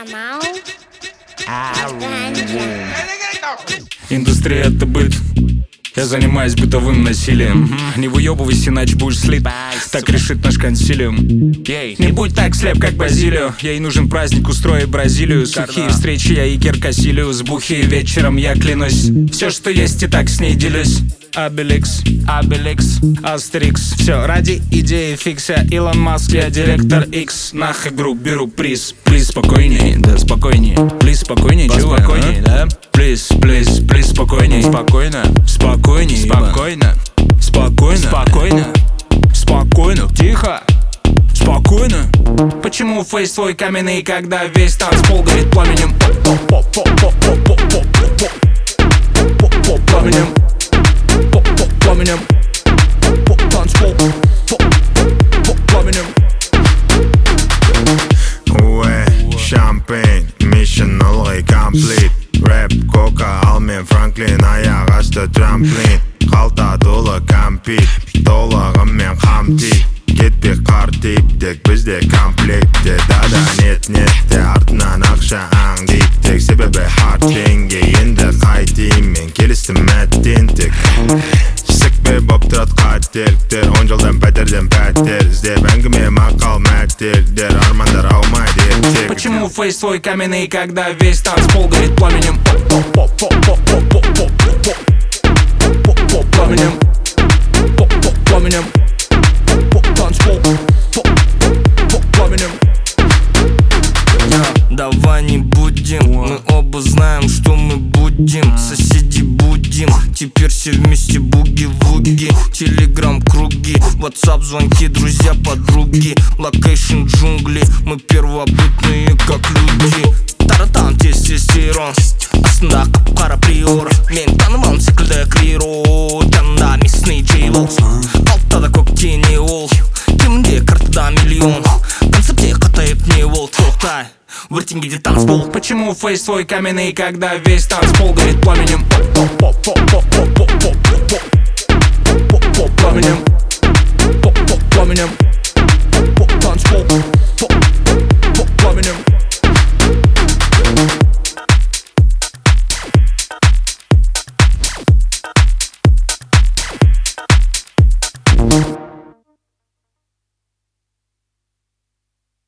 Индустрия — это быт. Я занимаюсь бытовым насилием. Не выебывайся, иначе будешь слит. Так решит наш консилиум. Не будь так слеп, как Базилио. Ей нужен праздник, устрой Бразилию. Сухие встречи, я Игер Кассилиус. Бухие вечером, я клянусь. Все, что есть, и так с ней делюсь. Обеликс, Астерикс. Все ради идеи фикса. Илон Маск, я директор X. Нах игру, беру приз. Плиз, спокойней, да спокойней. Плиз, спокойней, чего? Спокойней, да? Плиз, спокойней. Спокойно, спокойней, спокойно, спокойно, спокойно, спокойно, тихо, спокойно. Почему фейс твой каменный, когда весь танцпол горит пламенем? Пламенем, пламенем, танцпол, пламенем. Уэ, шампейн, mission ылғи комплит. Рэп, кока, ал мен Франклин, аяқ асты трамплин. Қалта толы компит, толығымен қамтит. Кетпек қар типтік, бізде комплектте. Дада нет-нетте, артынан ақша аңдиттік. Себебі хард теңге, енді қайтейін мен келістім әттентік. Сікпе боп тұрат қателіктер, 10 жылдан пәтерден пәтер іздеп. Әңгіме мақал мәтелдер, армандар аумайды ертек. Почему фейс твой каменный, когда весь танцпол горит пламенем? Пламенем, пламенем, танцпол, пламенем. Давай не будем, мы оба знаем, что мы будем. Соседи будем, теперь все вместе буги-вуги. Телеграм круги, ватсап звонки, друзья, подруги. Локейшн джунгли, мы первобытные как люди. Таратан тестостерон, астында қап-қара приор. Мен танымалым секілді криро, жанында местный джейвол. Алтада көктен не ол, кемінде картада миллион. Концепте қатайып не ол, тоқтай, өртенгеде танцпол. Почему фейс твой каменный, когда весь танцпол горит пламенем?